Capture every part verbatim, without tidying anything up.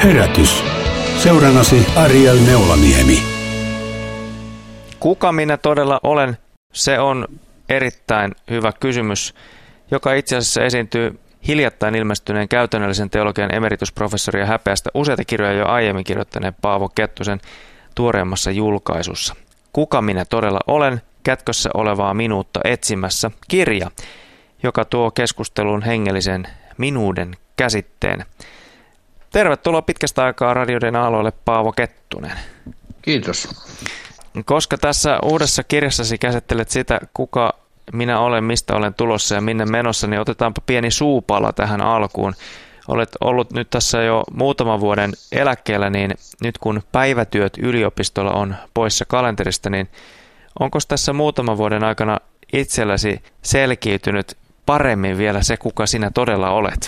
Herätys. Seurannasi Ariel Neulaniemi. Kuka minä todella olen? Se on erittäin hyvä kysymys, joka itse asiassa esiintyy hiljattain ilmestyneen käytännöllisen teologian emeritusprofessori ja häpeästä useita kirjoja jo aiemmin kirjoittaneen Paavo Kettusen tuoreemmassa julkaisussa. Kuka minä todella olen? Kätkössä olevaa minuutta etsimässä kirja, joka tuo keskusteluun hengellisen minuuden käsitteen. Tervetuloa pitkästä aikaa radioiden aloille, Paavo Kettunen. Kiitos. Koska tässä uudessa kirjassasi käsittelet sitä, kuka minä olen, mistä olen tulossa ja minne menossa, niin otetaanpa pieni suupala tähän alkuun. Olet ollut nyt tässä jo muutaman vuoden eläkkeellä, niin nyt kun päivätyöt yliopistolla on poissa kalenterista, niin onko tässä muutaman vuoden aikana itselläsi selkiytynyt paremmin vielä se, kuka sinä todella olet?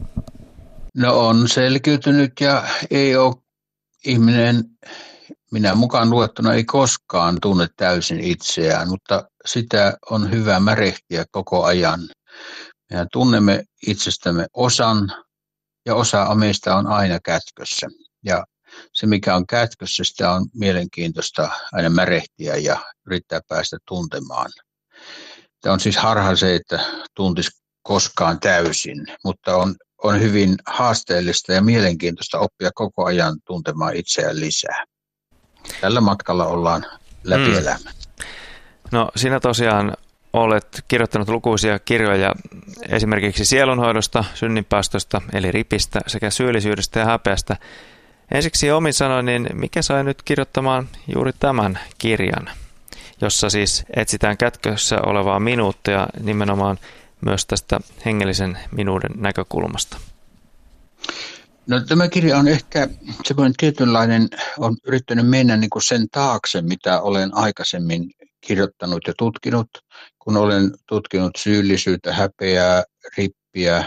No on selkiytynyt ja ei ole ihminen, minä mukaan luettuna, ei koskaan tunne täysin itseään, mutta sitä on hyvä märehtiä koko ajan. Mehän tunnemme itsestämme osan ja osa meistä on aina kätkössä. Ja se, mikä on kätkössä, sitä on mielenkiintoista aina märehtiä ja yrittää päästä tuntemaan. Tämä on siis harha se, että tuntisi koskaan täysin, mutta on, on hyvin haasteellista ja mielenkiintoista oppia koko ajan tuntemaan itseään lisää. Tällä matkalla ollaan läpi hmm. elämän. No sinä tosiaan olet kirjoittanut lukuisia kirjoja esimerkiksi sielunhoidosta, synninpäästöstä eli ripistä sekä syyllisyydestä ja häpeästä. Ensiksi omin sanoin, niin mikä sai nyt kirjoittamaan juuri tämän kirjan, jossa siis etsitään kätkössä olevaa minuuttia nimenomaan myös tästä hengellisen minuuden näkökulmasta? No tämä kirja on ehkä semmoinen tietynlainen, on yrittänyt mennä niin kuin sen taakse, mitä olen aikaisemmin kirjoittanut ja tutkinut, kun olen tutkinut syyllisyyttä, häpeää, rippiä,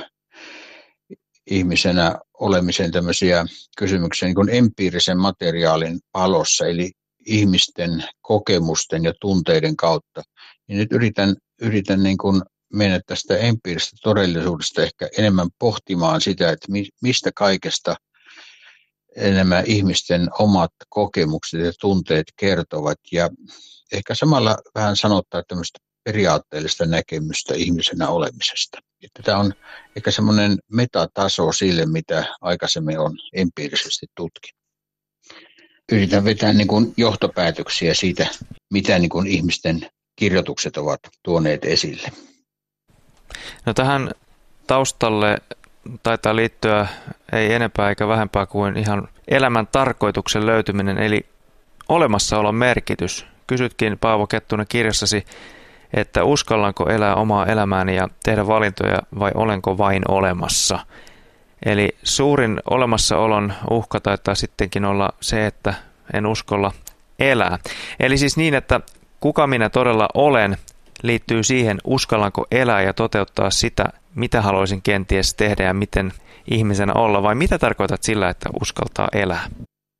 ihmisenä olemisen tämmöisiä kysymyksiä niin kuin empiirisen materiaalin valossa, eli ihmisten kokemusten ja tunteiden kautta. Ja nyt yritän, yritän niin kuin mennä tästä empiirisestä todellisuudesta ehkä enemmän pohtimaan sitä, että mistä kaikesta nämä ihmisten omat kokemukset ja tunteet kertovat. Ja ehkä samalla vähän sanottaa tämmöistä periaatteellista näkemystä ihmisenä olemisesta. Että tämä on ehkä semmoinen metataso sille, mitä aikaisemmin on empiirisesti tutkinut. Yritän vetää niin kuin johtopäätöksiä siitä, mitä niin kuin ihmisten kirjoitukset ovat tuoneet esille. No tähän taustalle taitaa liittyä ei enempää eikä vähempää kuin ihan elämän tarkoituksen löytyminen, eli olemassaolon merkitys. Kysytkin Paavo Kettunen kirjassasi, että uskallanko elää omaa elämääni ja tehdä valintoja vai olenko vain olemassa. Eli suurin olemassaolon uhka taitaa sittenkin olla se, että en uskalla elää. Eli siis niin, että kuka minä todella olen, liittyy siihen, uskallanko elää ja toteuttaa sitä, mitä haluaisin kenties tehdä ja miten ihmisenä olla, vai mitä tarkoitat sillä, että uskaltaa elää?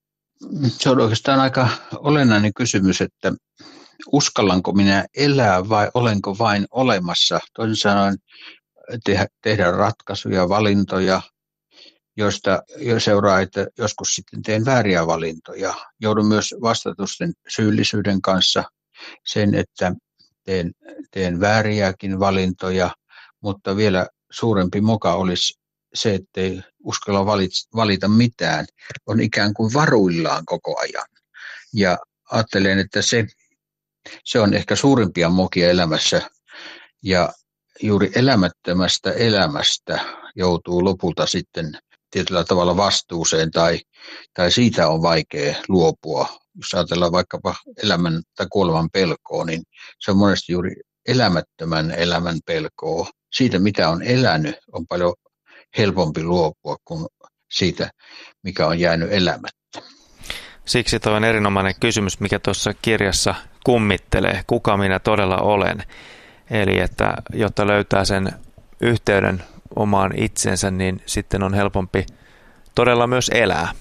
Se on oikeastaan aika olennainen kysymys, että uskallanko minä elää vai olenko vain olemassa? Toisin sanoen tehdä, tehdä ratkaisuja, valintoja, joista seuraa, että joskus sitten teen vääriä valintoja. Joudun myös vastatusten syyllisyyden kanssa sen, että teen, teen vääriäkin valintoja, mutta vielä suurempi moka olisi se, ettei uskalla valita mitään, on ikään kuin varuillaan koko ajan. Ja ajattelen, että se, se on ehkä suurimpia mokia elämässä, ja juuri elämättömästä elämästä joutuu lopulta sitten tietyllä tavalla vastuuseen, tai, tai siitä on vaikea luopua. Jos ajatellaan vaikkapa elämän tai kuoleman pelkoa, niin se on monesti juuri elämättömän elämän pelkoa. Siitä, mitä on elänyt, on paljon helpompi luopua kuin siitä, mikä on jäänyt elämättä. Siksi tuo on erinomainen kysymys, mikä tuossa kirjassa kummittelee, kuka minä todella olen. Eli että jotta löytää sen yhteyden omaan itsensä, niin sitten on helpompi todella myös elää.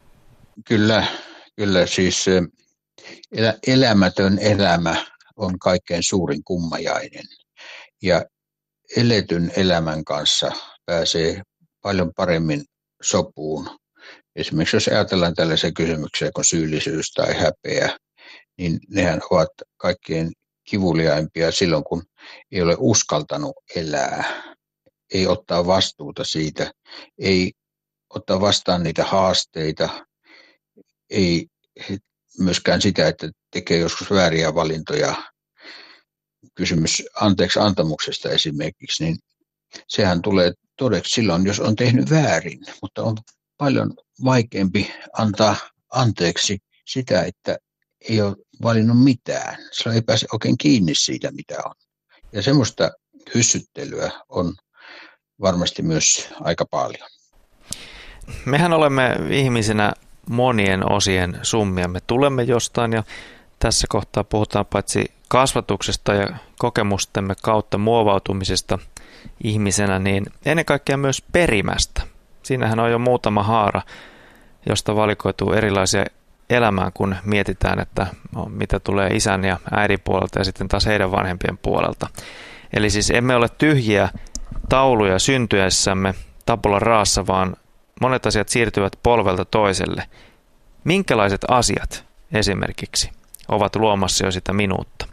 Kyllä, kyllä siis elä, elämätön elämä on kaikkein suurin kummajainen. Ja eletyn elämän kanssa pääsee paljon paremmin sopuun Esimerkiksi jos ajatellaan tällaisia kysymyksiä kuin syyllisyys tai häpeä, niin nehän ovat kaikkein kivuliaimpia silloin, kun ei ole uskaltanut elää, ei ottaa vastuuta siitä, ei ottaa vastaan niitä haasteita, ei myöskään sitä, että tekee joskus vääriä valintoja. Kysymys anteeksi antamuksesta esimerkiksi, niin sehän tulee todeksi silloin, jos on tehnyt väärin, mutta on paljon vaikeampi antaa anteeksi sitä, että ei ole valinnut mitään. Sillä ei pääse oikein kiinni siitä, mitä on. Ja semmoista hyssyttelyä on varmasti myös aika paljon. Mehän olemme ihmisinä monien osien summia. Me tulemme jostain ja tässä kohtaa puhutaan paitsi kasvatuksesta ja kokemustemme kautta muovautumisesta ihmisenä, niin ennen kaikkea myös perimästä. Siinähän on jo muutama haara, josta valikoituu erilaisia elämään, kun mietitään, että mitä tulee isän ja äidin puolelta ja sitten taas heidän vanhempien puolelta. Eli siis emme ole tyhjiä tauluja syntyessämme tabula raassa, vaan monet asiat siirtyvät polvelta toiselle. Minkälaiset asiat esimerkiksi ovat luomassa jo sitä minuutta?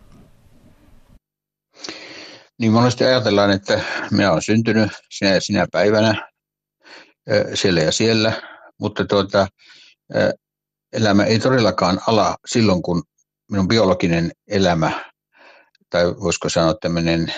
Niin monesti ajatellaan, että minä olen syntynyt sinä ja sinä päivänä siellä ja siellä, mutta tuota, elämä ei todellakaan ala silloin, kun minun biologinen elämä, tai voisiko sanoa tämmöinen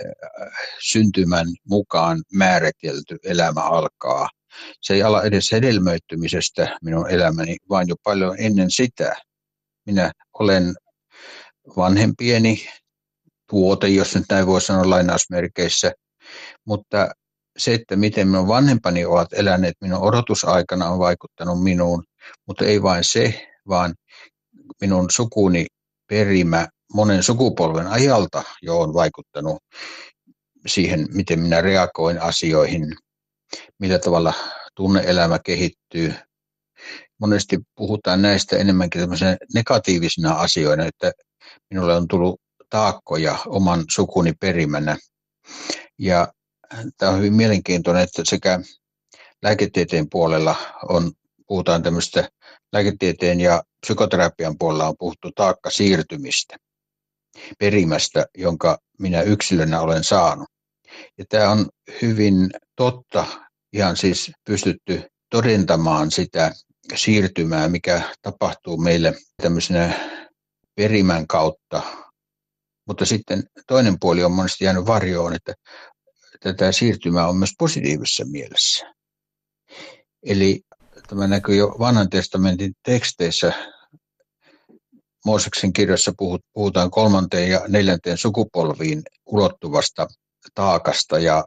syntymän mukaan määritelty elämä alkaa. Se ei ala edes hedelmöittymisestä minun elämäni, vaan jo paljon ennen sitä. Minä olen vanhempieni tuote, jos nyt näin voi sanoa lainausmerkeissä, mutta se, että miten minun vanhempani ovat eläneet minun odotusaikana, on vaikuttanut minuun, mutta ei vain se, vaan minun sukuni perimä monen sukupolven ajalta jo on vaikuttanut siihen, miten minä reagoin asioihin, millä tavalla tunne-elämä kehittyy. Monesti puhutaan näistä enemmänkin tämmöisenä negatiivisina asioina, että minulle on tullut taakkoja oman sukuni perimänä. Ja tämä on hyvin mielenkiintoinen, että sekä lääketieteen puolella on, puhutaan tämmöistä, lääketieteen ja psykoterapian puolella on puhuttu taakkasiirtymistä, perimästä, jonka minä yksilönä olen saanut. Ja tämä on hyvin totta, ihan siis pystytty todentamaan sitä siirtymää, mikä tapahtuu meille tämmöisenä perimän kautta. Mutta sitten toinen puoli on monesti jäänyt varjoon, että tätä siirtymää on myös positiivisessa mielessä. Eli tämä näkyy jo vanhan testamentin teksteissä. Mooseksen kirjassa puhutaan kolmanteen ja neljänteen sukupolviin ulottuvasta taakasta ja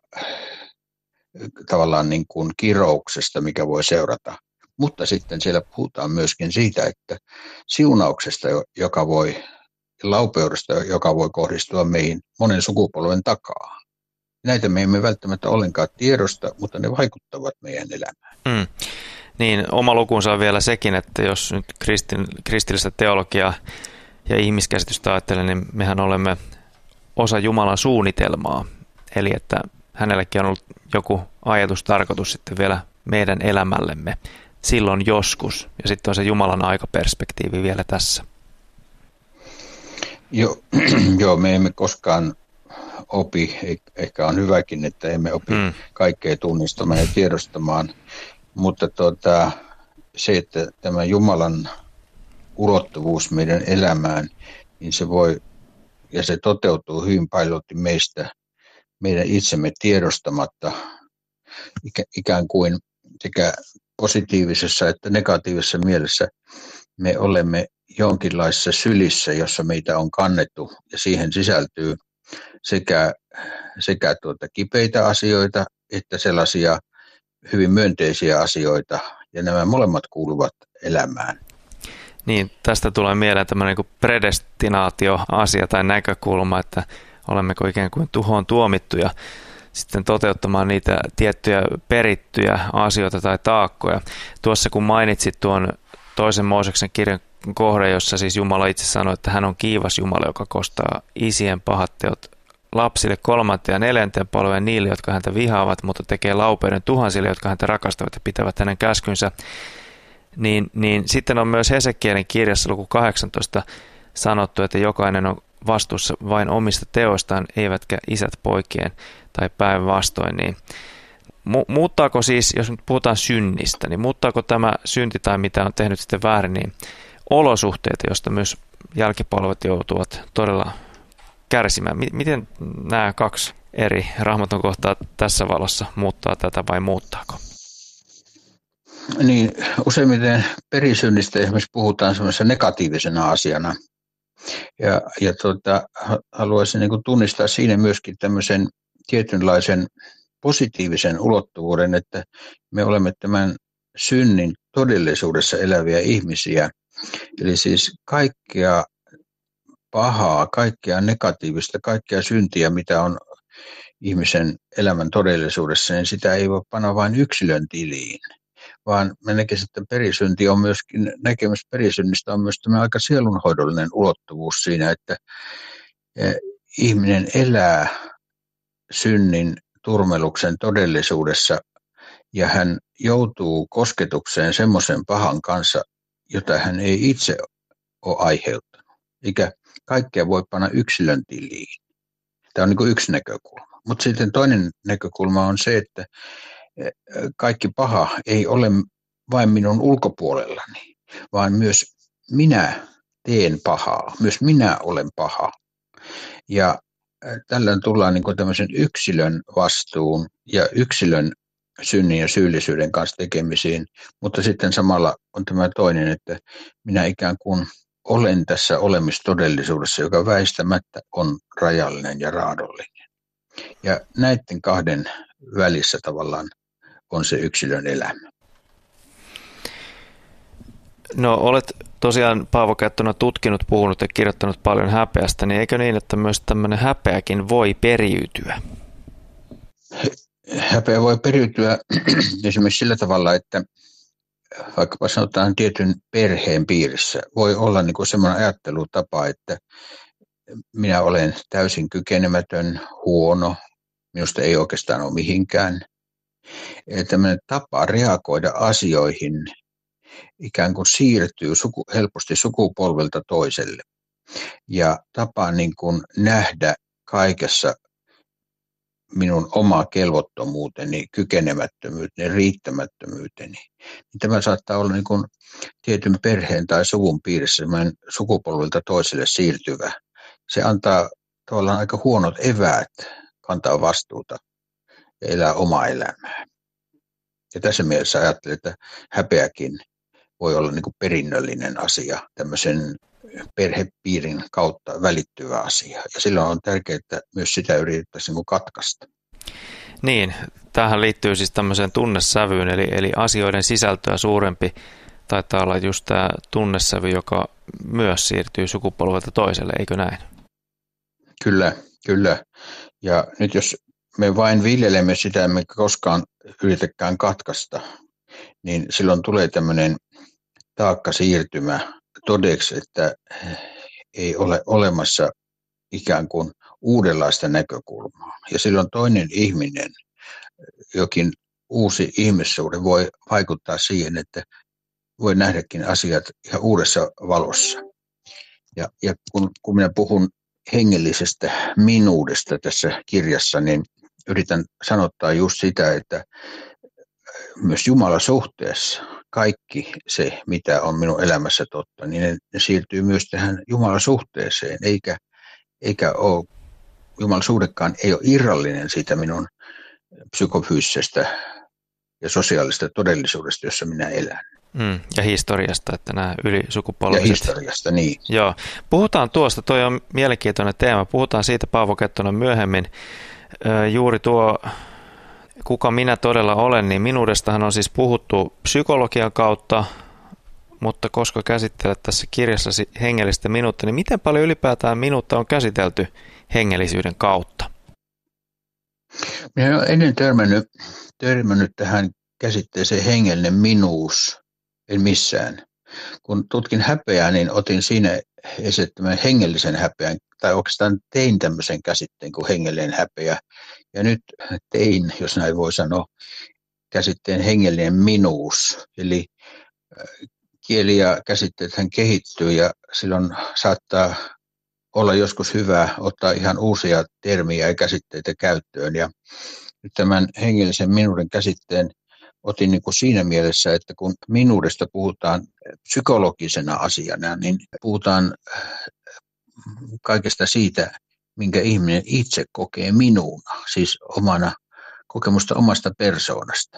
tavallaan niin kuin kirouksesta, mikä voi seurata. Mutta sitten siellä puhutaan myöskin siitä, että siunauksesta, joka voi, laupeudesta, joka voi kohdistua meihin monen sukupolven takaa. Näitä me emme välttämättä ollenkaan tiedosta, mutta ne vaikuttavat meidän elämään. Mm. Niin, oma lukunsa on vielä sekin, että jos nyt kristin, kristillistä teologiaa ja ihmiskäsitystä ajattelen, niin mehän olemme osa Jumalan suunnitelmaa. Eli että hänelläkin on ollut joku ajatus, tarkoitus sitten vielä meidän elämällemme silloin joskus. Ja sitten on se Jumalan aikaperspektiivi vielä tässä. Joo, joo, me emme koskaan opi, ehkä on hyväkin, että emme opi mm. kaikkea tunnistamaan ja tiedostamaan, mutta tuota, se, että tämä Jumalan ulottuvuus meidän elämään, niin se voi, ja se toteutuu hyvin paljon meistä, meidän itsemme tiedostamatta, ikään kuin sekä positiivisessa että negatiivisessa mielessä me olemme jonkinlaisessa sylissä, jossa meitä on kannettu, ja siihen sisältyy sekä, sekä tuota kipeitä asioita että sellaisia hyvin myönteisiä asioita, ja nämä molemmat kuuluvat elämään. Niin, tästä tulee mieleen tämmöinen niin predestinaatio-asia tai näkökulma, että olemmeko ikään kuin tuhoon tuomittuja sitten toteuttamaan niitä tiettyjä perittyjä asioita tai taakkoja. Tuossa kun mainitsit tuon toisen Mooseksen kirjan kohdan, jossa siis Jumala itse sanoi, että hän on kiivas Jumala, joka kostaa isien pahat teot lapsille kolmanteen ja neljänteen polveen niille, jotka häntä vihaavat, mutta tekee laupeuden tuhansille, jotka häntä rakastavat ja pitävät hänen käskynsä. Niin, niin sitten on myös Hesekielin kirjassa luku kahdeksantoista sanottu, että jokainen on vastuussa vain omista teoistaan, eivätkä isät poikien tai päinvastoin. Niin mu- muuttaako siis, jos nyt puhutaan synnistä, niin muuttaako tämä synti tai mitä on tehnyt sitten väärin, niin olosuhteita, joista myös jälkipolvet joutuvat todella kärsimään. Miten nämä kaksi eri Raamatun kohtaa tässä valossa muuttaa tätä vai muuttaako? Niin, useimmiten perisynnistä esimerkiksi puhutaan semmoisena negatiivisena asiana. Ja, ja tuota, haluaisin niin kuin tunnistaa siinä myöskin tämmöisen tietynlaisen positiivisen ulottuvuuden, että me olemme tämän synnin todellisuudessa eläviä ihmisiä. Eli siis kaikkea pahaa, kaikkea negatiivista, kaikkea syntiä, mitä on ihmisen elämän todellisuudessa, niin sitä ei voi panna vain yksilön tiliin, vaan mä näkisin, että perisynti on myöskin, näkemys perisynnistä on myös tämä aika sielunhoidollinen ulottuvuus siinä, että ihminen elää synnin turmeluksen todellisuudessa ja hän joutuu kosketukseen semmoisen pahan kanssa, jota hän ei itse ole aiheuttanut, eikä kaikkea voi panna yksilön tiliin. Tämä on niin kuin yksi näkökulma. Mutta sitten toinen näkökulma on se, että kaikki paha ei ole vain minun ulkopuolellani, vaan myös minä teen pahaa, myös minä olen paha. Ja tällöin tullaan niin kuin tämmöisen yksilön vastuun ja yksilön synnin ja syyllisyyden kanssa tekemisiin, mutta sitten samalla on tämä toinen, että minä ikään kuin olen tässä olemistodellisuudessa, joka väistämättä on rajallinen ja raadollinen. Ja näiden kahden välissä tavallaan on se yksilön elämä. No olet tosiaan Paavo Kättönen tutkinut, puhunut ja kirjoittanut paljon häpeästä, niin eikö niin, että myös tämmöinen häpeäkin voi periytyä? Häpeä voi periytyä esimerkiksi sillä tavalla, että vaikkapa sanotaan tietyn perheen piirissä voi olla niin kuin semmoinen ajattelutapa, että minä olen täysin kykenemätön, huono, minusta ei oikeastaan ole mihinkään. Ja tämmöinen tapa reagoida asioihin ikään kuin siirtyy suku, helposti sukupolvelta toiselle. Ja tapa niin kuin nähdä kaikessa minun oma kelvottomuuteni, kykenemättömyyteni, riittämättömyyteni. Tämä saattaa olla niin kuin tietyn perheen tai suvun piirissä sukupolvelta toiselle siirtyvä. Se antaa tavallaan aika huonot eväät kantaa vastuuta ja elää omaa elämää. Ja tässä mielessä ajattelen, että häpeäkin voi olla niin kuin perinnöllinen asia, tämmöisen perhepiirin kautta välittyvä asia. Ja silloin on tärkeää, että myös sitä yritettäisiin niin kuin katkaista. Niin, tähän liittyy siis tämmöiseen tunnesävyyn, eli, eli asioiden sisältöä suurempi taitaa olla just tämä tunnesävy, joka myös siirtyy sukupolvelta toiselle, eikö näin? Kyllä, kyllä. Ja nyt jos me vain viljelemme sitä, emme koskaan yritäkään katkaista, niin silloin tulee tämmöinen taakka siirtymä todeksi, että ei ole olemassa ikään kuin uudenlaista näkökulmaa. Ja silloin toinen ihminen, jokin uusi ihmissuhde voi vaikuttaa siihen, että voi nähdäkin asiat ihan uudessa valossa. Ja, ja kun, kun minä puhun hengellisestä minuudesta tässä kirjassa, niin yritän sanottaa just sitä, että myös Jumalan suhteessa kaikki se, mitä on minun elämässä totta, niin ne, ne siirtyy myös tähän Jumalan suhteeseen, eikä, eikä ole, Jumalan suhdekaan ei ole irrallinen siitä minun psykofyysisestä ja sosiaalista todellisuudesta, jossa minä elän. Mm, ja historiasta, että nämä ylisukupolviset. Ja historiasta, niin. Joo. Puhutaan tuosta, toi on mielenkiintoinen teema. Puhutaan siitä, Paavo Kättönen, myöhemmin. Ö, juuri tuo, kuka minä todella olen, niin minuudestahan on siis puhuttu psykologian kautta, mutta koska käsittelet tässä kirjassasi hengellistä minuutta, niin miten paljon ylipäätään minuutta on käsitelty hengellisyyden kautta? Minä olen ennen törmännyt, törmännyt tähän käsitteeseen hengellinen minuus, en missään. kun tutkin häpeää, niin otin siinä esittämään hengellisen häpeän, tai oikeastaan tein tämmöisen käsitteen kuin hengellinen häpeä. Ja nyt tein, jos näin voi sanoa, käsitteen hengellinen minuus. Eli kieli ja käsitteethän kehittyy ja silloin saattaa olla joskus hyvä ottaa ihan uusia termiä ja käsitteitä käyttöön. Ja nyt tämän hengellisen minuuden käsitteen otin niin kuin siinä mielessä, että kun minuudesta puhutaan psykologisena asiana, niin puhutaan kaikesta siitä, minkä ihminen itse kokee minuuna, siis omana kokemusta omasta persoonasta.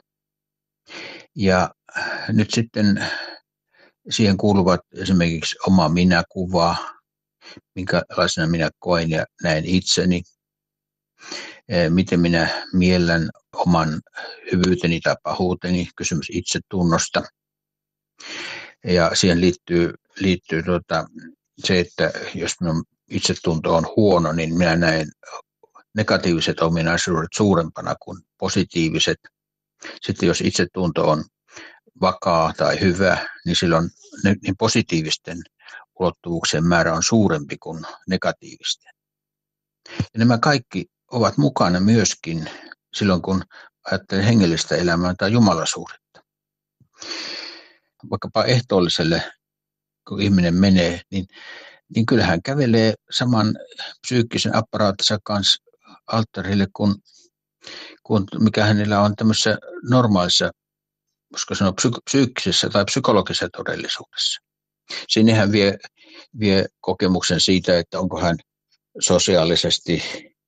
Ja nyt sitten siihen kuuluvat esimerkiksi oma minäkuva, minkälaisena minä koen ja näen itseni, miten minä miellän oman hyvyyteni tai pahuuteni, kysymys itsetunnosta. Ja siihen liittyy, liittyy tuota, se, että jos minun itsetunto on huono, niin minä näen negatiiviset ominaisuudet suurempana kuin positiiviset. Sitten jos itsetunto on vakaa tai hyvä, niin silloin niin positiivisten ulottuvuuksien määrä on suurempi kuin negatiivisten. Ja nämä kaikki ovat mukana myöskin silloin, kun ajattelen hengellistä elämää tai jumalaisuudetta. Vaikkapa ehtoolliselle, kun ihminen menee, niin, niin kyllähän kävelee saman psyykkisen apparaattinsa kanssa alttarille, kuin, kuin mikä hänellä on tämmöisessä normaalissa, koska sanoa psy- psyykkisessä tai psykologisessa todellisuudessa. Siinä hän vie, vie kokemuksen siitä, että onko hän sosiaalisesti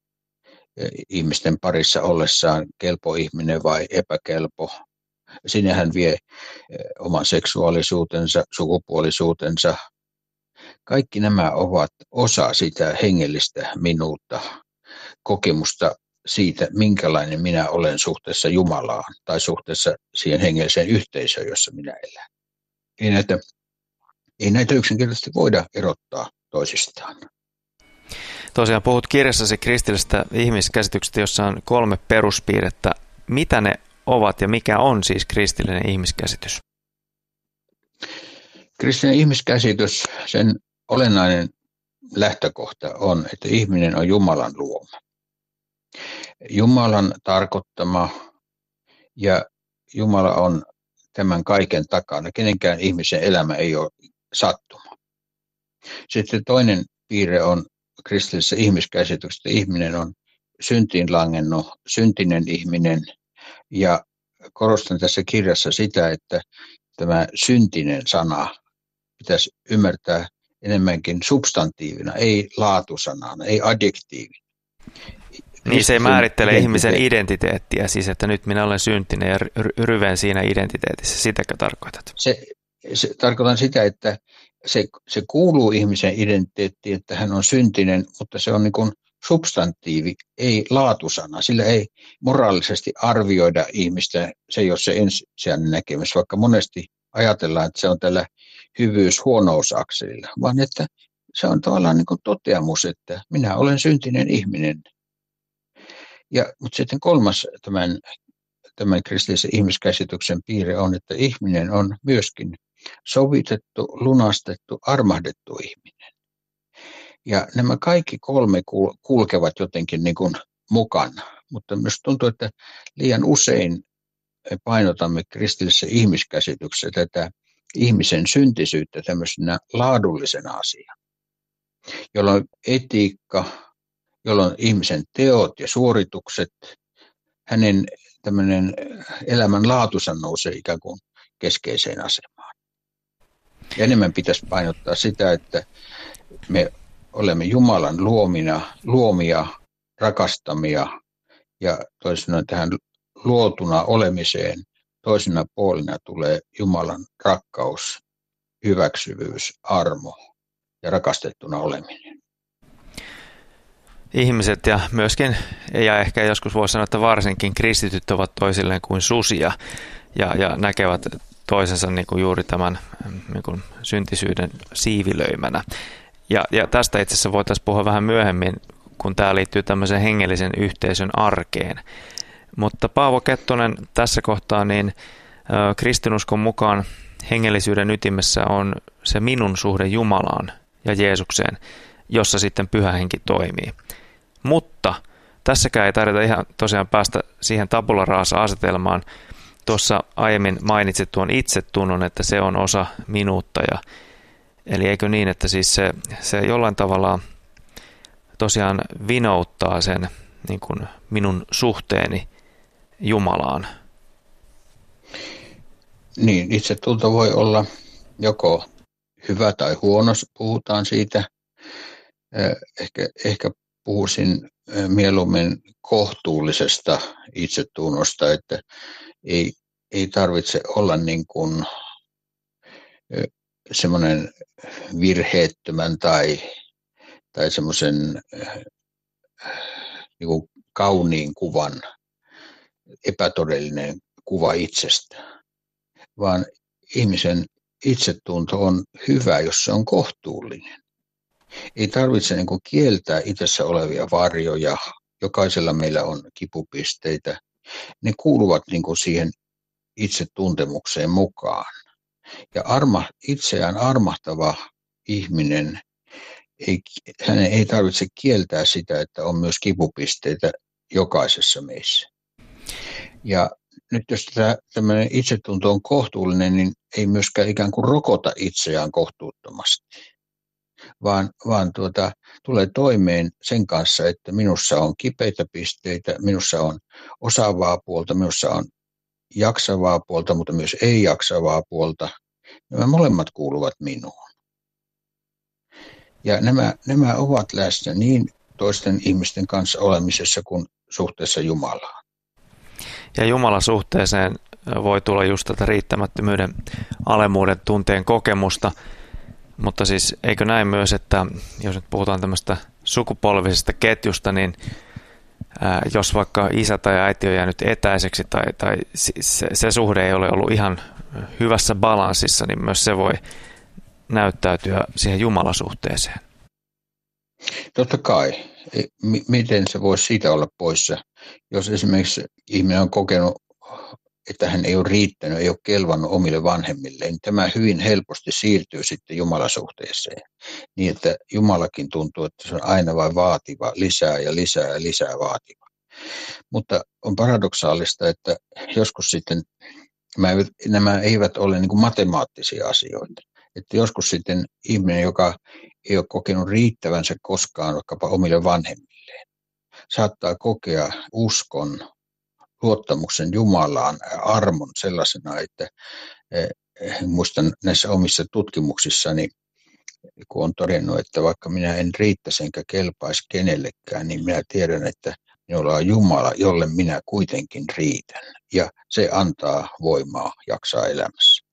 ihmisten parissa ollessaan kelpo ihminen vai epäkelpo. Siinä hän vie oman seksuaalisuutensa, sukupuolisuutensa. Kaikki nämä ovat osa sitä hengellistä minuutta, kokemusta siitä, minkälainen minä olen suhteessa Jumalaan tai suhteessa siihen hengelliseen yhteisöön, jossa minä elän. Ei näitä, ei näitä yksinkertaisesti voida erottaa toisistaan. Tosiaan puhut kirjassasi kristillisestä ihmiskäsityksestä, jossa on kolme peruspiirrettä. Mitä ne ovat ja mikä on siis kristillinen ihmiskäsitys? Kristillinen ihmiskäsitys, sen olennainen lähtökohta on, että ihminen on Jumalan luoma. Jumalan tarkoittama ja Jumala on tämän kaiken takana. Kenenkään ihmisen elämä ei ole sattuma. Sitten toinen piirre on kristillisessä ihmiskäsityksessä, että ihminen on syntiin langennut, syntinen ihminen. Ja korostan tässä kirjassa sitä, että tämä syntinen sana pitäisi ymmärtää enemmänkin substantiivina, ei laatusanana, ei adjektiivina. Niin se määrittelee ihmisen identiteettiä, siis että nyt minä olen syntinen ja ryven siinä identiteetissä. Sitäkö tarkoitat? Se, se, tarkoitan sitä, että se, se kuuluu ihmisen identiteettiin, että hän on syntinen, mutta se on niin kuin substantiivi, ei laatusana. Sillä ei moraalisesti arvioida ihmistä, se ei ole se ensisijainen näkemys, vaikka monesti ajatellaan, että se on tällä hyvyys-huonousakselilla, vaan että se on tavallaan niin kuin toteamus, että minä olen syntinen ihminen. Ja, mutta sitten kolmas tämän, tämän kristillisen ihmiskäsityksen piirre on, että ihminen on myöskin sovitettu, lunastettu, armahdettu ihminen. Ja nämä kaikki kolme kulkevat jotenkin niin kuin mukana, mutta myös tuntuu, että liian usein painotamme kristillisessä ihmiskäsityksessä tätä ihmisen syntisyyttä tämmöisenä laadullisena asiana, jolloin etiikka, jolloin ihmisen teot ja suoritukset, hänen tämmöinen elämän laatunsa nousee ikään kuin keskeiseen asemaan. Ja enemmän pitäisi painottaa sitä, että me olemme Jumalan luomina, luomia, rakastamia ja toisinaan tähän luotuna olemiseen toisena puolina tulee Jumalan rakkaus, hyväksyvyys, armo ja rakastettuna oleminen. Ihmiset ja myöskin, ja ehkä joskus voisi sanoa, että varsinkin kristityt ovat toisilleen kuin susia ja, ja näkevät toisensa niin kuin juuri tämän niin kuin syntisyyden siivilöimänä. Ja, ja tästä itse asiassa voitaisiin puhua vähän myöhemmin, kun tämä liittyy tämmöisen hengellisen yhteisön arkeen. Mutta Paavo Kettunen tässä kohtaa, niin Kristinuskon mukaan hengellisyyden ytimessä on se minun suhde Jumalaan ja Jeesukseen, jossa sitten Pyhä Henki toimii. Mutta tässäkään ei tarvita ihan tosiaan päästä siihen tabula rasa-asetelmaan. Tuossa aiemmin mainitsit tuon itsetunnon, että se on osa minuutta. Ja, eli eikö niin, että siis se, se jollain tavalla tosiaan vinouttaa sen niin kuin minun suhteeni Jumalaan? Niin, itsetunto voi olla joko hyvä tai huono, puhutaan siitä. Ehkä, ehkä puhuisin mieluummin kohtuullisesta itsetunnosta, että ei, ei tarvitse olla niin kuin semmoinen virheettömän tai, tai semmoisen niin kuin kauniin kuvan epätodellinen kuva itsestä, vaan ihmisen itsetunto on hyvä, jos se on kohtuullinen. Ei tarvitse niin kuin kieltää itsessä olevia varjoja. Jokaisella meillä on kipupisteitä. Ne kuuluvat niin kuin siihen itsetuntemukseen mukaan. Ja arma, itseään armahtava ihminen, ei, hänen ei tarvitse kieltää sitä, että on myös kipupisteitä jokaisessa meissä. Ja nyt jos tämä, tämmöinen itsetunto on kohtuullinen, niin ei myöskään ikään kuin rokota itseään kohtuuttomasti, vaan, vaan tuota, tulee toimeen sen kanssa, että minussa on kipeitä pisteitä, minussa on osaavaa puolta, minussa on jaksavaa puolta, mutta myös ei-jaksavaa puolta. Nämä molemmat kuuluvat minuun. Ja nämä, nämä ovat läsnä niin toisten ihmisten kanssa olemisessa kuin suhteessa Jumalaan. Ja Jumalan suhteeseen voi tulla just tätä riittämättömyyden, alemmuuden tunteen kokemusta, mutta siis eikö näin myös, että jos nyt puhutaan tämmöistä sukupolvisesta ketjusta, niin ää, jos vaikka isä tai äiti on jäänyt etäiseksi tai, tai se, se suhde ei ole ollut ihan hyvässä balanssissa, niin myös se voi näyttäytyä siihen Jumalasuhteeseen. Totta kai. M- miten se voisi siitä olla poissa, jos esimerkiksi ihminen on kokenut, että hän ei ole riittänyt, ei ole kelvannut omille vanhemmille, niin tämä hyvin helposti siirtyy sitten Jumalasuhteeseen. Niin, että Jumalakin tuntuu, että se on aina vain vaativa, lisää ja lisää ja lisää vaativa. Mutta on paradoksaalista, että joskus sitten nämä eivät ole niin kuin matemaattisia asioita. Että joskus sitten ihminen, joka ei ole kokenut riittävänsä koskaan vaikkapa omille vanhemmilleen, saattaa kokea uskon, luottamuksen Jumalaan, armon sellaisena, että muistan näissä omissa tutkimuksissani, kun on todennut, että vaikka minä en riittäisi enkä kelpaisi kenellekään, niin minä tiedän, että minulla on Jumala, jolle minä kuitenkin riitän. Ja se antaa voimaa jaksaa elämässä.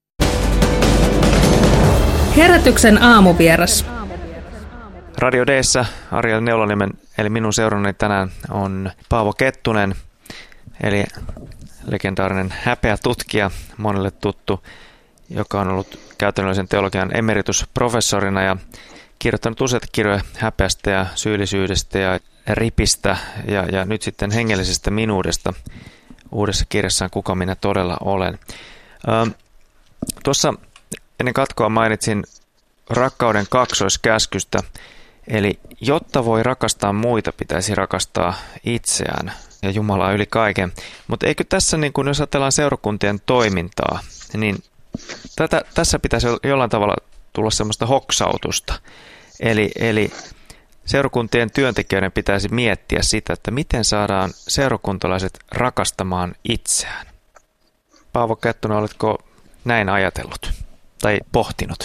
Herätyksen aamuvieras. Radio D:ssä Ariel Neulaniemen, eli minun seurannani tänään on Paavo Kettunen, eli legendaarinen häpeä tutkija, monelle tuttu, joka on ollut käytännöllisen teologian emeritusprofessorina ja kirjoittanut useita kirjoja häpeästä ja syyllisyydestä ja ripistä ja, ja nyt sitten hengellisestä minuudesta uudessa kirjassaan Kuka minä todella olen. Ö, tuossa ennen katkoa mainitsin rakkauden kaksoiskäskystä, eli jotta voi rakastaa muita, pitäisi rakastaa itseään ja Jumalaa yli kaiken. Mutta eikö tässä, niin kun jos ajatellaan seurakuntien toimintaa, niin tätä, tässä pitäisi jollain tavalla tulla semmoista hoksautusta. Eli, eli seurakuntien työntekijöiden pitäisi miettiä sitä, että miten saadaan seurakuntalaiset rakastamaan itseään. Paavo Kettunen, oletko näin ajatellut tai pohtinut?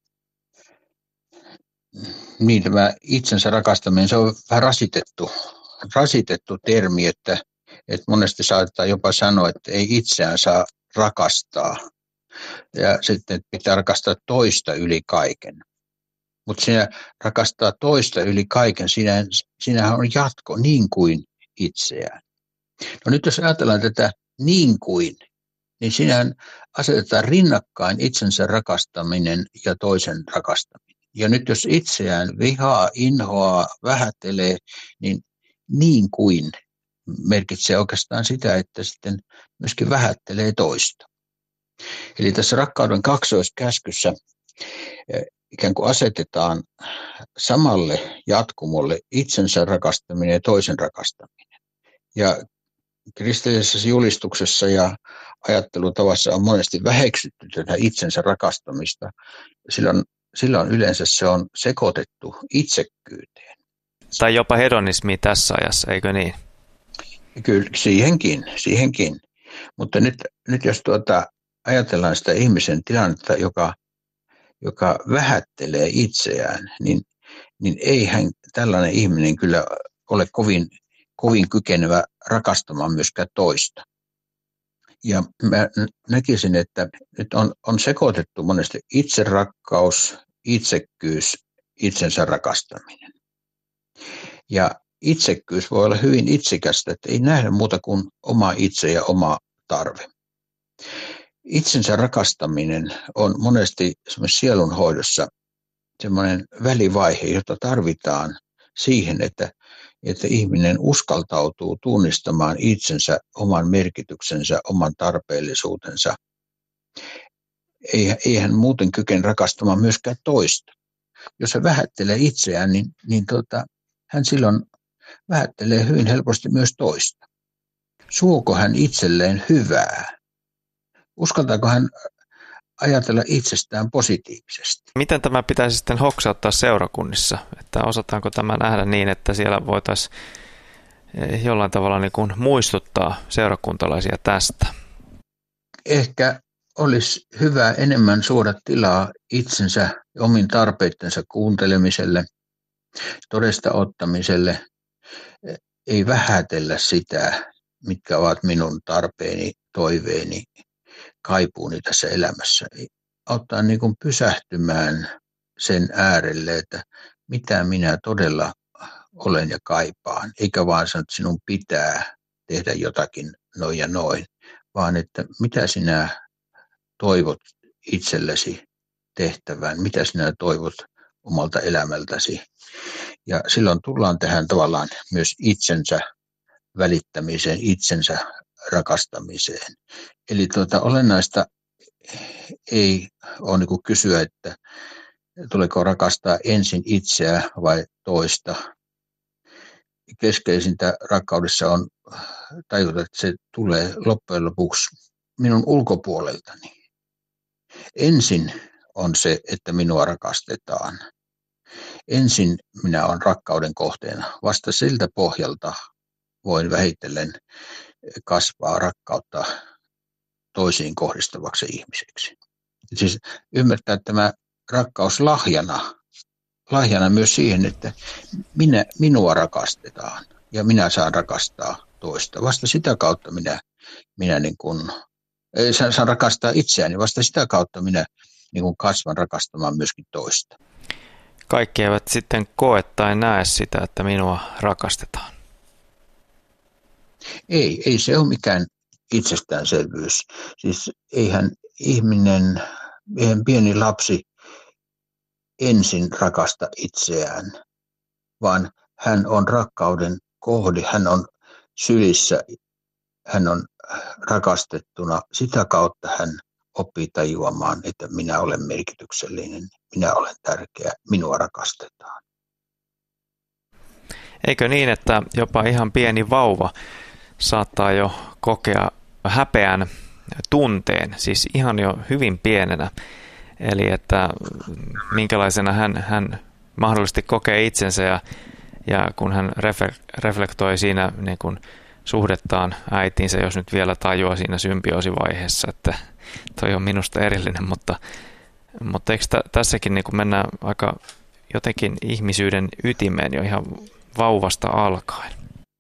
Niin, tämä itsensä rakastaminen, se on vähän rasitettu, rasitettu termi, että, että monesti saattaa jopa sanoa, että ei itseään saa rakastaa. Ja sitten pitää rakastaa toista yli kaiken. Mutta siinä rakastaa toista yli kaiken, siinä, siinähän on jatko niin kuin itseään. No nyt jos ajatellaan tätä niin kuin, niin siinähän asetetaan rinnakkain itsensä rakastaminen ja toisen rakastaminen. Ja nyt jos itseään vihaa, inhoaa, vähättelee, niin niin kuin merkitsee oikeastaan sitä, että sitten myöskin vähättelee toista. Eli tässä rakkauden kaksoiskäskyssä ikään kuin asetetaan samalle jatkumolle itsensä rakastaminen ja toisen rakastaminen. Ja kristillisessä julistuksessa ja ajattelutavassa on monesti väheksytty tätä itsensä rakastamista. Silloin, silloin yleensä se on sekoitettu itsekkyyteen. Tai jopa hedonismi tässä ajassa, eikö niin? Kyllä, siihenkin, siihenkin. Mutta nyt, nyt jos tuota, ajatellaan sitä ihmisen tilannetta, joka, joka vähättelee itseään, niin, niin eihän tällainen ihminen kyllä ole kovin, kovin kykenevä rakastamaan myöskään toista. Ja mä näkisin, että nyt on, on sekoitettu monesti itserakkaus, itsekkyys, itsensä rakastaminen. Ja itsekkyys voi olla hyvin itsekästä, että ei nähdä muuta kuin oma itse ja oma tarve. Itsensä rakastaminen on monesti sielunhoidossa semmoinen välivaihe, jota tarvitaan siihen, että, että ihminen uskaltautuu tunnistamaan itsensä, oman merkityksensä, oman tarpeellisuutensa. Ei, ei hän muuten kykene rakastamaan myöskään toista. Jos hän vähättelee itseään, niin, niin tota, hän silloin vähättelee hyvin helposti myös toista. Suoko hän itselleen hyvää? Uskaltaako hän ajatella itsestään positiivisesti? Miten tämä pitäisi sitten hoksauttaa seurakunnissa? Että osataanko tämä nähdä niin, että siellä voitaisiin jollain tavalla niin kuin muistuttaa seurakuntalaisia tästä? Ehkä olisi hyvä enemmän suoda tilaa itsensä ja omin tarpeittensa kuuntelemiselle, todesta ottamiselle. Ei vähätellä sitä, mitkä ovat minun tarpeeni, toiveeni, kaipuuni tässä elämässä. Auttaa niin kuin pysähtymään sen äärelle, että mitä minä todella olen ja kaipaan. Eikä vaan sanoa, että sinun pitää tehdä jotakin noin ja noin, vaan että mitä sinä toivot itsellesi tehtävän, mitä sinä toivot omalta elämältäsi. Ja silloin tullaan tähän tavallaan myös itsensä välittämiseen, itsensä rakastamiseen. Eli tuota, olennaista ei ole niin kuin kysyä, että tuleeko rakastaa ensin itseä vai toista. Keskeisintä rakkaudessa on tajuta, että se tulee loppujen lopuksi minun ulkopuoleltani. Ensin on se, että minua rakastetaan. Ensin minä olen rakkauden kohteena. Vasta siltä pohjalta voin vähitellen kasvaa rakkautta toisiin kohdistavaksi ihmiseksi. Siis ymmärtää tämä rakkaus lahjana, lahjana myös siihen, että minä, minua rakastetaan ja minä saan rakastaa toista. Vasta sitä kautta minä, minä niin kuin, saan, saan rakastaa itseäni, vasta sitä kautta minä niin kuin kasvan rakastamaan myöskin toista. Kaikki eivät sitten koe tai näe sitä, että minua rakastetaan. Ei, ei se ole mikään itsestäänselvyys. Siis eihän ihminen, eihän pieni lapsi ensin rakasta itseään, vaan hän on rakkauden kohde, hän on sylissä, hän on rakastettuna. Sitä kautta hän oppii tajuamaan, että minä olen merkityksellinen, minä olen tärkeä, minua rakastetaan. Eikö niin, että jopa ihan pieni vauva saattaa jo kokea häpeän tunteen, siis ihan jo hyvin pienenä. Eli että minkälaisena hän, hän mahdollisesti kokee itsensä ja, ja kun hän reflektoi siinä niin kuin suhdettaan äitiinsä, jos nyt vielä tajuaa siinä symbioosivaiheessa, että toi on minusta erillinen, mutta, mutta eikö tä, tässäkin niin kuin mennään aika jotenkin ihmisyyden ytimeen jo ihan vauvasta alkaen?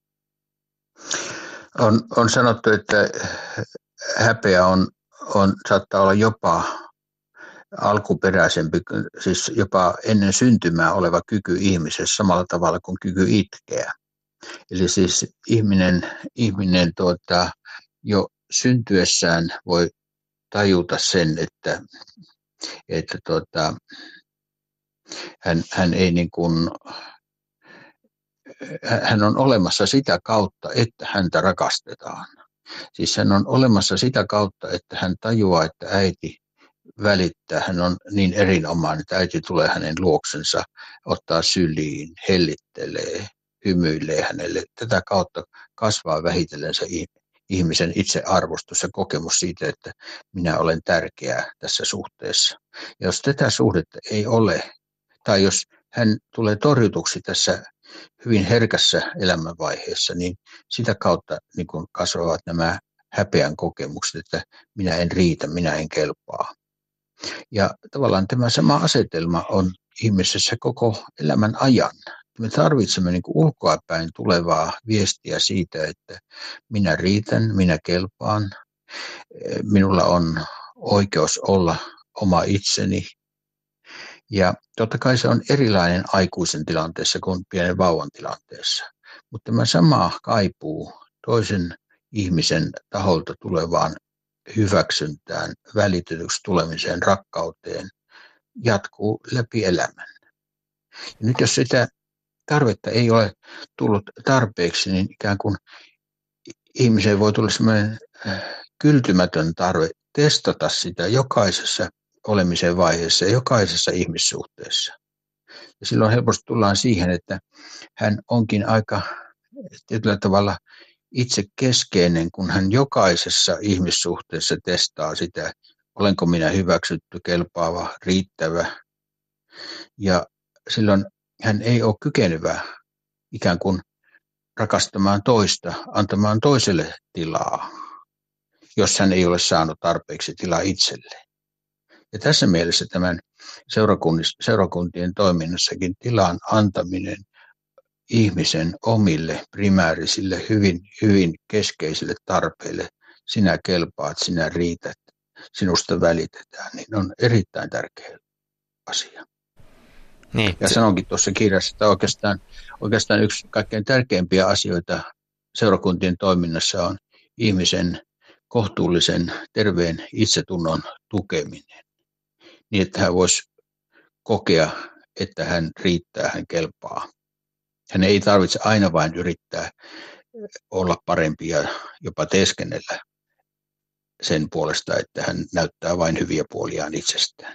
On, on sanottu, että häpeä on, on, saattaa olla jopa alkuperäisempi, siis jopa ennen syntymää oleva kyky ihmisessä samalla tavalla kuin kyky itkeä. Eli siis ihminen, ihminen tuota, jo syntyessään voi tajuta sen, että, että tuota, hän, hän ei niin kuin, hän on olemassa sitä kautta, että häntä rakastetaan. Siis hän on olemassa sitä kautta, että hän tajuaa, että äiti välittää. Hän on niin erinomainen, että äiti tulee hänen luoksensa, ottaa syliin, hellittelee, hymyilee hänelle. Tätä kautta kasvaa vähitellen se ihmisen itsearvostus ja kokemus siitä, että minä olen tärkeä tässä suhteessa. Ja jos tätä suhdetta ei ole, tai jos hän tulee torjutuksi tässä hyvin herkässä elämänvaiheessa, niin sitä kautta niin kun kasvavat nämä häpeän kokemukset, että minä en riitä, minä en kelpaa. Ja tavallaan tämä sama asetelma on ihmisessä koko elämän ajan. Me tarvitsemme niin kuin ulkoapäin tulevaa viestiä siitä, että minä riitän, minä kelpaan, minulla on oikeus olla oma itseni. Ja totta kai se on erilainen aikuisen tilanteessa kuin pienen vauvan tilanteessa. Mutta tämä sama kaipuu toisen ihmisen taholta tulevaan hyväksyntään, välitetyksi tulemiseen, rakkauteen jatkuu läpi elämän. Ja nyt jos sitä tarvetta ei ole tullut tarpeeksi, niin ikään kuin ihmiseen voi tulla sellainen kyltymätön tarve testata sitä jokaisessa olemisen vaiheessa ja jokaisessa ihmissuhteessa. Ja silloin helposti tullaan siihen, että hän onkin aika tietyllä tavalla itse keskeinen, kun hän jokaisessa ihmissuhteessa testaa sitä, olenko minä hyväksytty, kelpaava, riittävä. Ja silloin hän ei ole kykenevä ikään kuin rakastamaan toista, antamaan toiselle tilaa, jos hän ei ole saanut tarpeeksi tilaa itselleen. Ja tässä mielessä tämän seurakuntien toiminnassakin tilan antaminen ihmisen omille primäärisille, hyvin, hyvin keskeisille tarpeille, sinä kelpaat, sinä riität, sinusta välitetään, niin on erittäin tärkeä asia. Niin. Ja sanonkin tuossa kirjassa, että oikeastaan, oikeastaan yksi kaikkein tärkeimpiä asioita seurakuntien toiminnassa on ihmisen kohtuullisen terveen itsetunnon tukeminen, niin että hän voisi kokea, että hän riittää, hän kelpaa. Hän ei tarvitse aina vain yrittää olla parempi ja jopa teeskennellä sen puolesta, että hän näyttää vain hyviä puoliaan itsestään.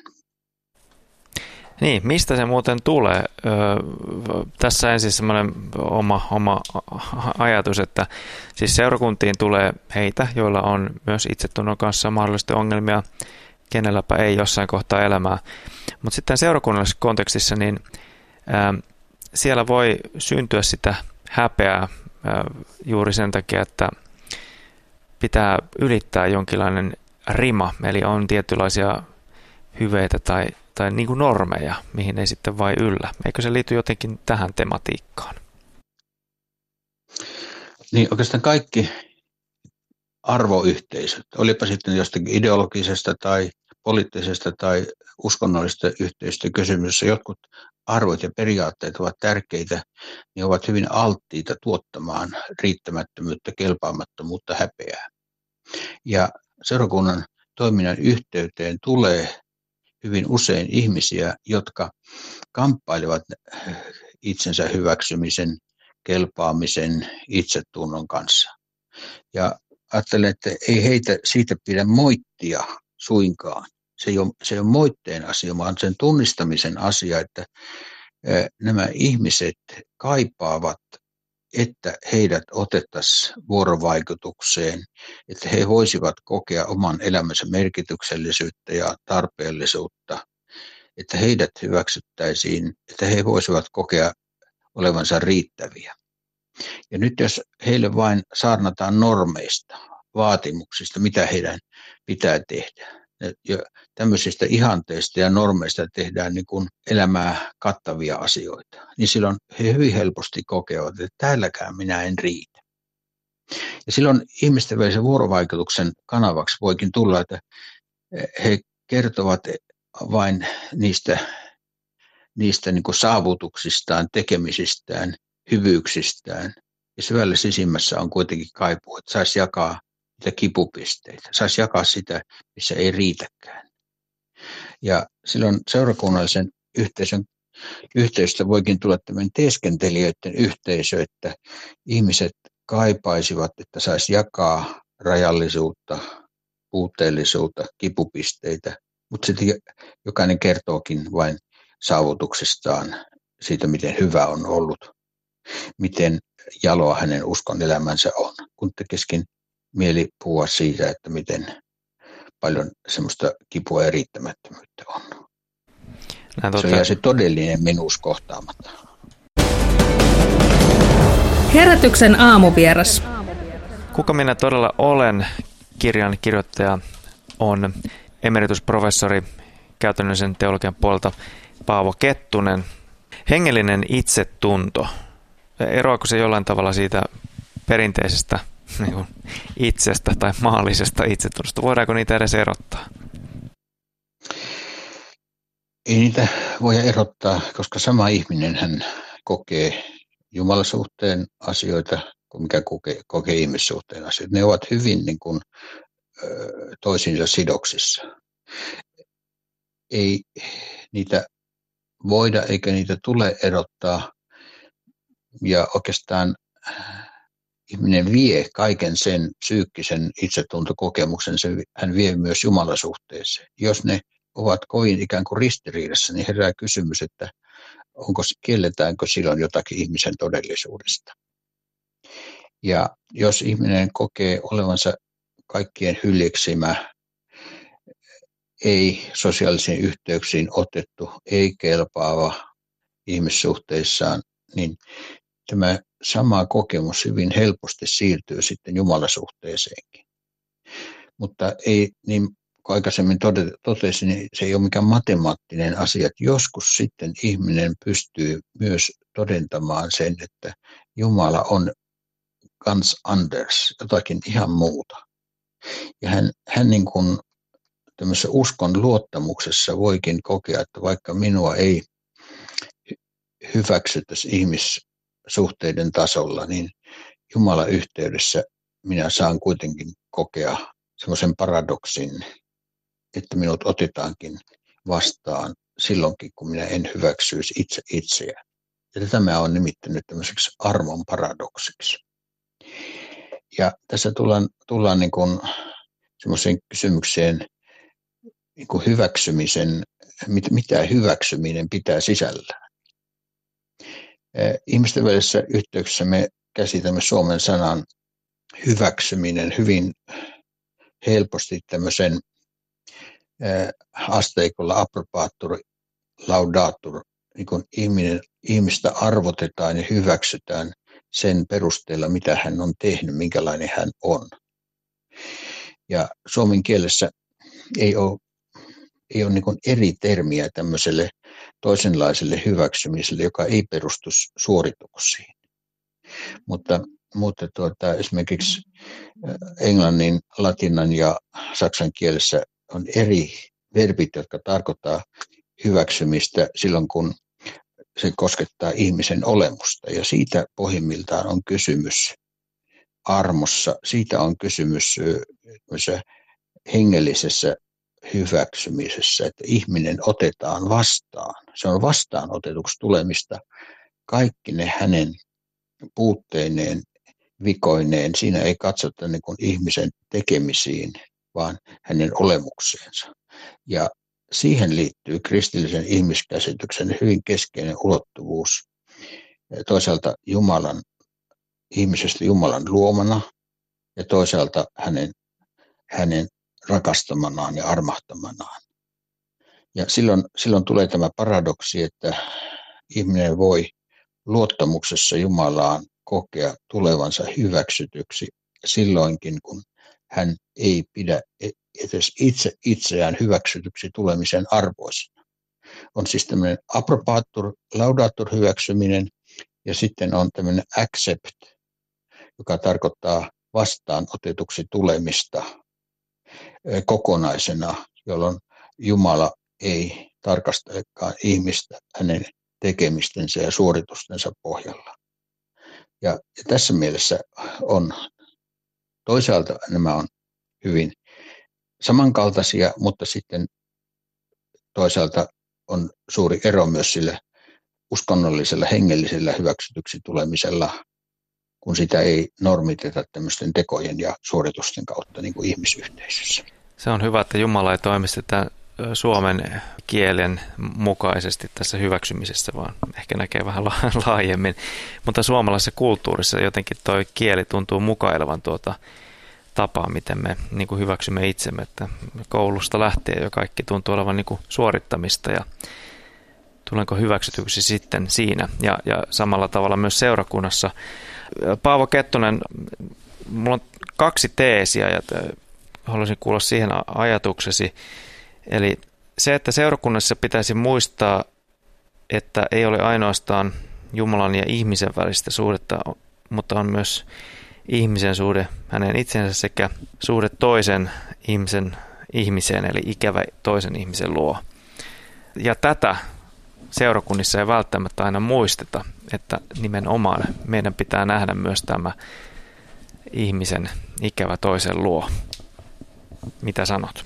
Niin, mistä se muuten tulee? Öö, tässä ensin semmoinen oma, oma ajatus, että siis seurakuntiin tulee heitä, joilla on myös itsetunnon kanssa mahdollisesti ongelmia, kenelläpä ei jossain kohtaa elämää. Mutta sitten seurakunnallisessa kontekstissa, niin ää, siellä voi syntyä sitä häpeää ää, juuri sen takia, että pitää ylittää jonkinlainen rima, eli on tietynlaisia hyveitä tai tai niin kuin normeja, mihin ei sitten vai yllä. Eikö se liity jotenkin tähän tematiikkaan? Niin oikeastaan kaikki arvoyhteisöt, olipa sitten jostakin ideologisesta tai poliittisesta tai uskonnollisesta yhteisöstä kysymys, jotkut arvot ja periaatteet ovat tärkeitä, niin ovat hyvin alttiita tuottamaan riittämättömyyttä, kelpaamattomuutta, häpeää. Ja seurakunnan toiminnan yhteyteen tulee hyvin usein ihmisiä, jotka kamppailevat itsensä hyväksymisen, kelpaamisen, itsetunnon kanssa. Ja ajattelen, että ei heitä siitä pidä moittia suinkaan. Se ei ole, se ei ole moitteen asia, vaan sen tunnistamisen asia, että nämä ihmiset kaipaavat, että heidät otettaisiin vuorovaikutukseen, että he voisivat kokea oman elämänsä merkityksellisyyttä ja tarpeellisuutta, että heidät hyväksyttäisiin, että he voisivat kokea olevansa riittäviä. Ja nyt jos heille vain saarnataan normeista, vaatimuksista, mitä heidän pitää tehdä, ja tämmöisistä ihanteista ja normeista tehdään niin kuin elämää kattavia asioita, niin silloin he hyvin helposti kokevat, että täälläkään minä en riitä. Ja silloin ihmisten välisen vuorovaikutuksen kanavaksi voikin tulla, että he kertovat vain niistä, niistä niin kuin saavutuksistaan, tekemisistään, hyvyyksistään. Ja syvällä sisimmässä on kuitenkin kaipuu, että saisi jakaa niitä kipupisteitä, saisi jakaa sitä, missä ei riitäkään. Ja silloin seurakunnallisen yhteisön yhteisöstä voikin tulla tämmöinen teeskentelijöiden yhteisö, että ihmiset kaipaisivat, että saisi jakaa rajallisuutta, puutteellisuutta, kipupisteitä, mutta sitten jokainen kertookin vain saavutuksistaan, siitä miten hyvä on ollut, miten jaloa hänen uskon elämänsä on, kun tekisikin mieli puhua siitä, että miten paljon semmoista kipua ja riittämättömyyttä on. Näin se totta... on se todellinen minuus kohtaamatta. Herätyksen aamuvieras. Kuka minä todella olen? Kirjan kirjoittaja on emeritusprofessori käytännöllisen teologian puolelta Paavo Kettunen. Hengellinen itsetunto. Eroako se jollain tavalla siitä perinteisestä niin kuin itsestä tai maallisesta itsetunnosta? Voidaanko niitä edes erottaa? Ei niitä voi erottaa, koska sama ihminen hän kokee jumalasuhteen asioita kuin mikä kokee, kokee ihmissuhteen asioita. Ne ovat hyvin niin kuin, toisiinsa sidoksissa. Ei niitä voida eikä niitä tule erottaa. Ja oikeastaan ihminen vie kaiken sen psyykkisen itsetuntokokemuksen, se, hän vie myös jumalasuhteeseen. Jos ne ovat kovin ikään kuin ristiriidassa, niin herää kysymys, että onko, kielletäänkö silloin jotakin ihmisen todellisuudesta. Ja jos ihminen kokee olevansa kaikkien hyljeksimä, ei sosiaalisiin yhteyksiin otettu, ei kelpaava ihmissuhteissaan, niin tämä sama kokemus hyvin helposti siirtyy sitten jumalasuhteeseenkin. Mutta ei, niin kuin aikaisemmin totesin, niin se ei ole mikään matemaattinen asia. Että joskus sitten ihminen pystyy myös todentamaan sen, että Jumala on ganz anders, jotakin ihan muuta. Ja hän, hän niin kuin tämmöisessä uskon luottamuksessa voikin kokea, että vaikka minua ei hyväksyttäisi ihmissuhteiden tasolla, niin Jumalan yhteydessä minä saan kuitenkin kokea semmoisen paradoksin, että minut otetaankin vastaan silloinkin, kun minä en hyväksyisi itse itseä. Ja tätä mä olen nimittänyt tämmöiseksi armon paradoksiksi. Ja tässä tullaan, tullaan niin kuin semmoiseen kysymykseen niin kuin hyväksymisen, mit, mitä hyväksyminen pitää sisällään. Ihmisten välisessä yhteyksissä me käsitämme suomen sanan hyväksyminen hyvin helposti tämmöisen asteikolla approbatur, laudatur, niin kuin ihminen, ihmistä arvotetaan ja hyväksytään sen perusteella, mitä hän on tehnyt, minkälainen hän on. Ja suomen kielessä ei ole, ei ole niin kuin eri termiä tämmöiselle toisenlaiselle hyväksymiselle, joka ei perustu suorituksiin. Mutta, mutta tuota, esimerkiksi englannin, latinan ja saksan kielessä on eri verbit, jotka tarkoittaa hyväksymistä silloin, kun se koskettaa ihmisen olemusta. Ja siitä pohjimmiltaan on kysymys armossa, siitä on kysymys hengellisessä hyväksymisessä, että ihminen otetaan vastaan. Se on vastaanotetuksi tulemista kaikki ne hänen puutteineen, vikoineen. Siinä ei katsota niin kuin ihmisen tekemisiin, vaan hänen olemukseensa. Ja siihen liittyy kristillisen ihmiskäsityksen hyvin keskeinen ulottuvuus. Toisaalta Jumalan, ihmisestä Jumalan luomana ja toisaalta hänen, hänen rakastamanaan ja armahtamanaan. Ja silloin, silloin tulee tämä paradoksi, että ihminen voi luottamuksessa Jumalaan kokea tulevansa hyväksytyksi silloinkin, kun hän ei pidä edes itse itseään hyväksytyksi tulemisen arvoisena. On siis tämmöinen approbatur, laudatur hyväksyminen ja sitten on tämmöinen accept, joka tarkoittaa vastaanotetuksi tulemista kokonaisena, jolloin Jumala ei tarkastelekaan ihmistä hänen tekemistensä ja suoritustensa pohjalla. Ja, ja tässä mielessä on toisaalta nämä on hyvin samankaltaisia, mutta sitten toisaalta on suuri ero myös sillä uskonnollisella, hengellisellä hyväksytyksi tulemisella kun sitä ei normiteta tämmöisten tekojen ja suoritusten kautta niin kuin ihmisyhteisössä. Se on hyvä, että Jumala ei toimi sitä suomen kielen mukaisesti tässä hyväksymisessä, vaan ehkä näkee vähän laajemmin. Mutta suomalaisessa kulttuurissa jotenkin tuo kieli tuntuu mukailevan tuota tapaa, miten me niin kuin hyväksymme itsemme, että koulusta lähtien jo kaikki tuntuu olevan niin kuin suorittamista ja tulenko hyväksytyksi sitten siinä ja, ja samalla tavalla myös seurakunnassa. Paavo Kettunen, mulla on kaksi teesiä ja haluaisin kuulla siihen ajatuksesi. Eli se, että seurakunnassa pitäisi muistaa, että ei ole ainoastaan Jumalan ja ihmisen välistä suhdetta, mutta on myös ihmisen suhde hänen itsensä sekä suhde toisen ihmisen ihmiseen, eli ikävä toisen ihmisen luo. Ja tätä seurakunnissa ei välttämättä aina muisteta, että nimenomaan meidän pitää nähdä myös tämä ihmisen ikävä toisen luo. Mitä sanot?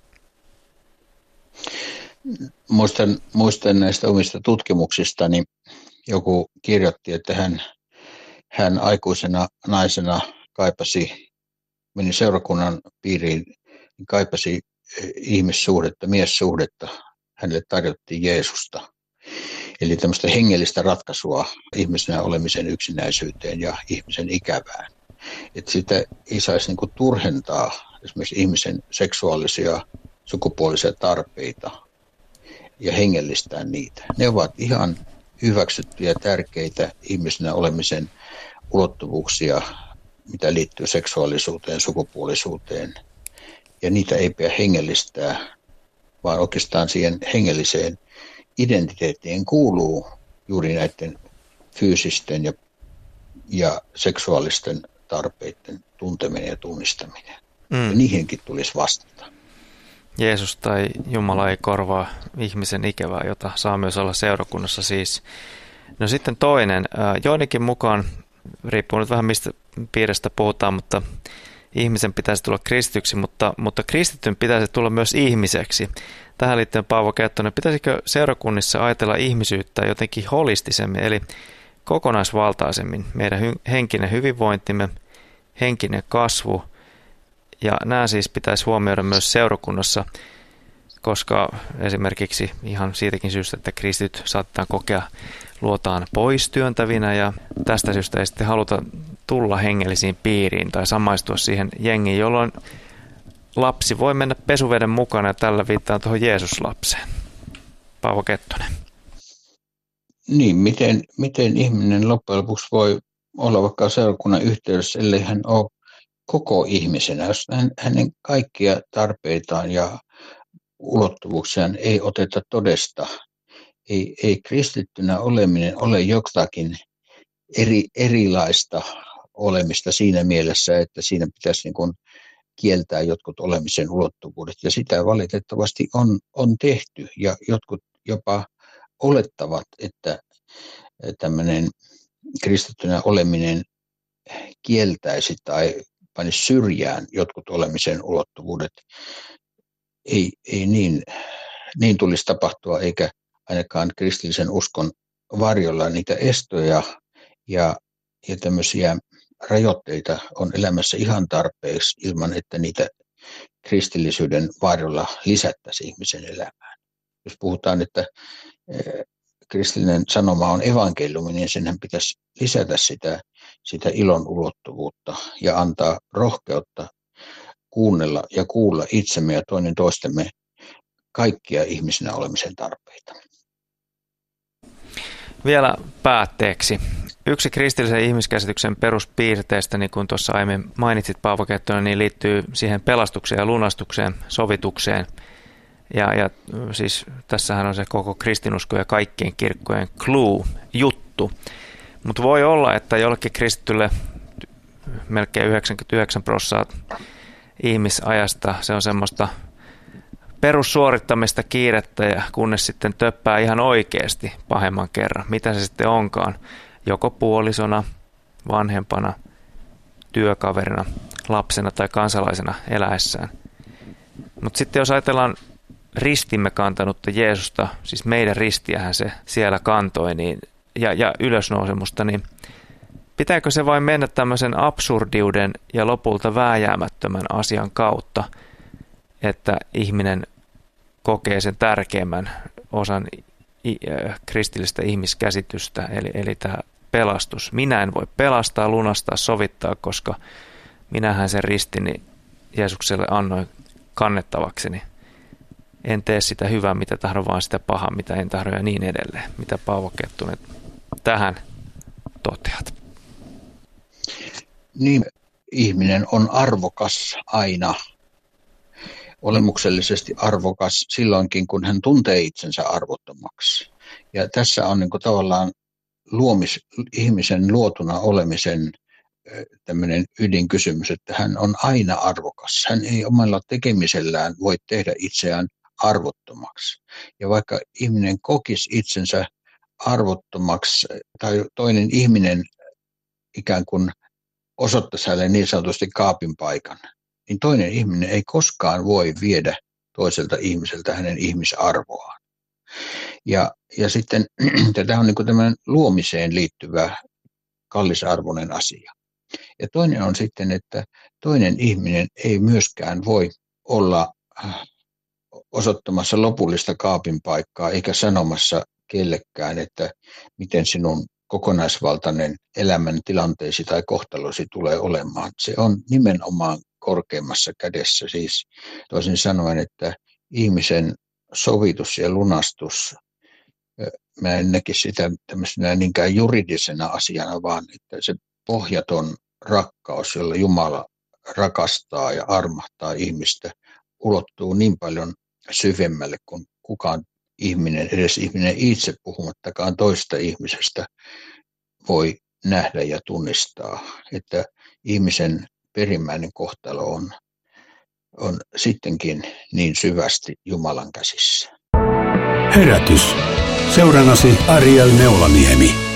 Muistan, muistan näistä omista tutkimuksistani, joku kirjoitti, että hän, hän aikuisena naisena kaipasi, meni seurakunnan piiriin, kaipasi ihmissuhdetta, miessuhdetta. Hänelle tarjottiin Jeesusta. Eli tämmöistä hengellistä ratkaisua ihmisenä olemisen yksinäisyyteen ja ihmisen ikävään. Että sitä ei saisi niinku turhentaa esimerkiksi ihmisen seksuaalisia, sukupuolisia tarpeita ja hengellistää niitä. Ne ovat ihan hyväksyttyjä, tärkeitä ihmisenä olemisen ulottuvuuksia, mitä liittyy seksuaalisuuteen, sukupuolisuuteen. Ja niitä ei pidä hengellistää, vaan oikeastaan siihen hengelliseen identiteettiin kuuluu juuri näiden fyysisten ja, ja seksuaalisten tarpeiden tunteminen ja tunnistaminen. Mm. Ja niihinkin tulisi vastata. Jeesus tai Jumala ei korvaa ihmisen ikävää, jota saa myös olla seurakunnassa siis. No sitten toinen, joidenkin mukaan, riippuu nyt vähän mistä piiristä puhutaan, mutta ihmisen pitäisi tulla kristityksi, mutta, mutta kristityn pitäisi tulla myös ihmiseksi. Tähän liittyen Paavo Kettunen, pitäisikö seurakunnissa ajatella ihmisyyttä jotenkin holistisemmin, eli kokonaisvaltaisemmin meidän henkinen hyvinvointimme, henkinen kasvu, ja nämä siis pitäisi huomioida myös seurakunnassa, koska esimerkiksi ihan siitäkin syystä, että kristityt saatetaan kokea luotaan pois työntävinä ja tästä syystä ei sitten haluta tulla hengellisiin piiriin tai samaistua siihen jengiin, jolloin lapsi voi mennä pesuveden mukana ja tällä viittaan tuohon Jeesus-lapseen. Paavo Kettunen. Niin, miten, miten ihminen loppujen lopuksi voi olla vaikka seurakunnan yhteydessä, ellei hän ole koko ihmisenä, jos hän, hänen kaikkia tarpeitaan ja ulottuvuuksiaan ei oteta todesta. Ei, ei kristittynä oleminen ole jotakin eri, erilaista olemista siinä mielessä, että siinä pitäisi niin kuin kieltää jotkut olemisen ulottuvuudet. Ja sitä valitettavasti on, on tehty ja jotkut jopa olettavat, että tämmöinen kristittynä oleminen kieltäisi tai panisi syrjään jotkut olemisen ulottuvuudet. Ei, ei niin, niin tulisi tapahtua, eikä ainakaan kristillisen uskon varjolla niitä estoja ja, ja tämmöisiä rajoitteita on elämässä ihan tarpeeksi ilman, että niitä kristillisyyden varjolla lisättäisiin ihmisen elämään. Jos puhutaan, että kristillinen sanoma on evankeliumi, niin senhän pitäisi lisätä sitä, sitä ilon ulottuvuutta ja antaa rohkeutta kuunnella ja kuulla itsemme ja toinen toistemme kaikkia ihmisenä olemisen tarpeita. Vielä päätteeksi. Yksi kristillisen ihmiskäsityksen peruspiirteistä, niin kuin tuossa aiemmin mainitsit Paavo Kettunen, niin liittyy siihen pelastukseen ja lunastukseen, sovitukseen. Ja, ja siis tässähän on se koko kristinusko ja kaikkien kirkkojen clue, juttu. Mutta voi olla, että jollekin kristitylle melkein yhdeksänkymmentäyhdeksän prosenttia ihmisajasta se on semmoista perussuorittamista, kiirettä ja kunnes sitten töppää ihan oikeasti pahemman kerran. Mitä se sitten onkaan? Joko puolisona, vanhempana, työkaverina, lapsena tai kansalaisena eläessään. Mutta sitten jos ajatellaan ristimme kantanutta Jeesusta, siis meidän ristiähän se siellä kantoi, niin, ja, ja ylösnousemusta, niin pitääkö se vain mennä tämmöisen absurdiuden ja lopulta vääjäämättömän asian kautta, että ihminen kokee sen tärkeimmän osan kristillistä ihmiskäsitystä, eli, eli tämä pelastus. Minä en voi pelastaa, lunastaa, sovittaa, koska minähän sen ristini Jeesukselle annoin kannettavakseni. En tee sitä hyvää, mitä tahdon, vaan sitä pahaa, mitä en tahdo, ja niin edelleen. Mitä Paavo Kettunen tähän toteat? Niin, ihminen on arvokas aina, olemuksellisesti arvokas silloinkin, kun hän tuntee itsensä arvottomaksi. Ja tässä on niin kuin tavallaan luomis, ihmisen luotuna olemisen tämmöinen ydinkysymys, että hän on aina arvokas. Hän ei omalla tekemisellään voi tehdä itseään arvottomaksi. Ja vaikka ihminen kokisi itsensä arvottomaksi tai toinen ihminen ikään kuin osoittaisi hänelle niin sanotusti kaapin paikan, niin toinen ihminen ei koskaan voi viedä toiselta ihmiseltä hänen ihmisarvoaan. Ja, ja sitten tämä on niin kuin tämmöinen luomiseen liittyvä kallisarvoinen asia. Ja toinen on sitten, että toinen ihminen ei myöskään voi olla osoittamassa lopullista kaapin paikkaa eikä sanomassa kellekään, että miten sinun kokonaisvaltainen elämän tilanteesi tai kohtalosi tulee olemaan. Se on nimenomaan korkeimmassa kädessä, siis toisin sanoen, että ihmisen sovitus ja lunastus, mä en näkisi sitä tämmöisenä niinkään juridisena asiana, vaan että se pohjaton rakkaus, jolla Jumala rakastaa ja armahtaa ihmistä, ulottuu niin paljon syvemmälle kuin kukaan ihminen, edes ihminen itse puhumattakaan toista ihmisestä, voi nähdä ja tunnistaa, että ihmisen perimmäinen kohtalo on, on sittenkin niin syvästi Jumalan käsissä. Herätys. Seurannasi Ariel Neulaniemi.